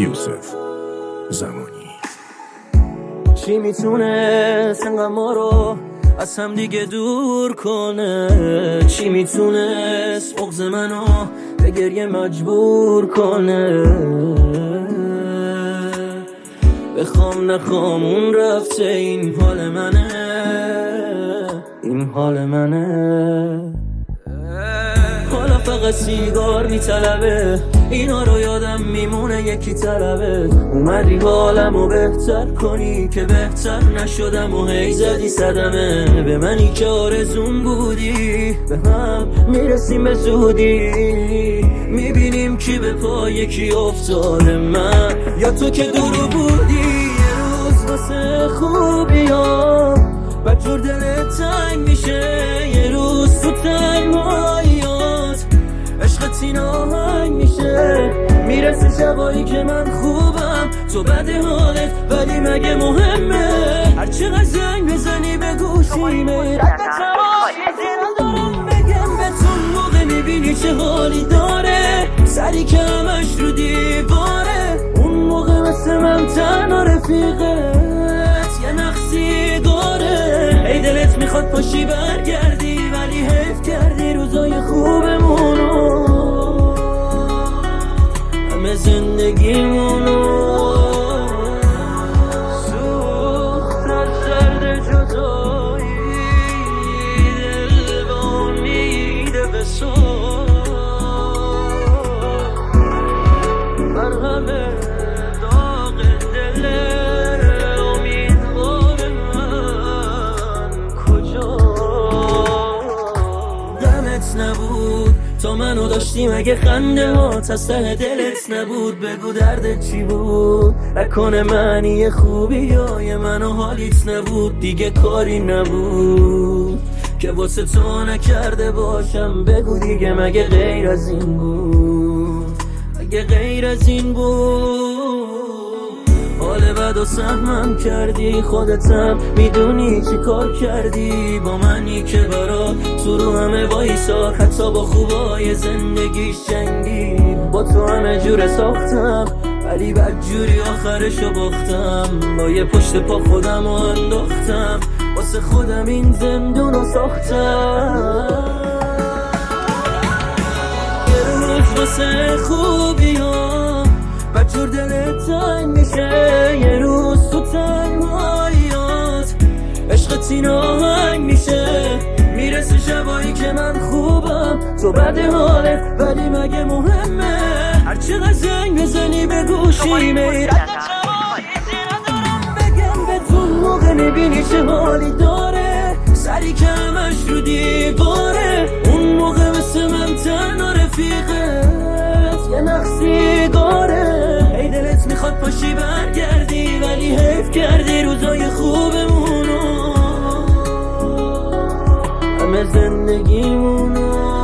یوسف زمانی. چی میتونه انقدر ما رو از هم دیگه دور کنه؟ چی میتونست بغض منو به گریه مجبور کنه؟ بخوام نخوام اون رفته، این حال منه، این حال منه. حالا فقط سیگار میطلبه، اینا رو یادم میمونه یکی طلبه. اومدی حالمو بهتر کنی که بهتر نشدم و هی زدی صدمه به منی که آرزون بودی. به هم میرسیم به زودی، میبینیم کی به پای کی افتاده، من یا تو که دورو بودی. یه روز واسه خوبی ها بجور دلت تنگ میشه، یه روز تو تنهاییات عشقت این آهنگ میشه. میرسه شبایی که من خوبم تو بده حالت، ولی مگه مهمه هر چقدر زنگ بزنی به گوشیمه؟ رد ندارم بگم بهتون موقع میبینی چه حالی داره، سری که همش رو دیواره. اون موقع مثل من تنها رفیقت یه نقصی داره. ای دلت میخواد پاشی برگردی، ولی حیف کردی روزای خوبمونو، همه زندگیمونو. سوخت از درد جدایی، دل به امیده به صبح، مرهمه داغ دل امیدوار من کجا؟ دمت نبود تا منو داشتی، مگه خنده ها تا ته دلت نبود؟ بگو دردت چی بود؟ نکنه معنی خوبی یا منو حالیت نبود؟ دیگه کاری نبود که واسه تو نکرده باشم. بگو دیگه مگه غیر از این بود؟ مگه غیر از این بود؟ حال بد و سهمم کردی، خودتم میدونی چی کار کردی با منی که برات تو رو همه وایساد، حتی با خوبای زندگیش جنگی. با تو همه جوره ساختم ولی بدجوری آخرشو باختم. با یه پشت پا خودم رو انداختم، واسه خودم این زندونو ساختم. یه روز واسه خوبی ها بدجور دلت تنگ میشه، یه روز تو تنهاییات عشقت این آهنگ میشه. میرسه شبایی که من خوبم تو بده حالت، ولی مگه مهمه هر چقدر زنگ بزنی به گوشیمه؟ رد ندارم بگم بهتون موقع میبینی چه حالی داره، سری که همش رو دیواره. اون موقع مثل من تنها رفیقت یه نقصی داره. ای دلت میخواد پاشی برگردی، ولی حیف کردی روزای خوبمونو، همه زندگیمونو.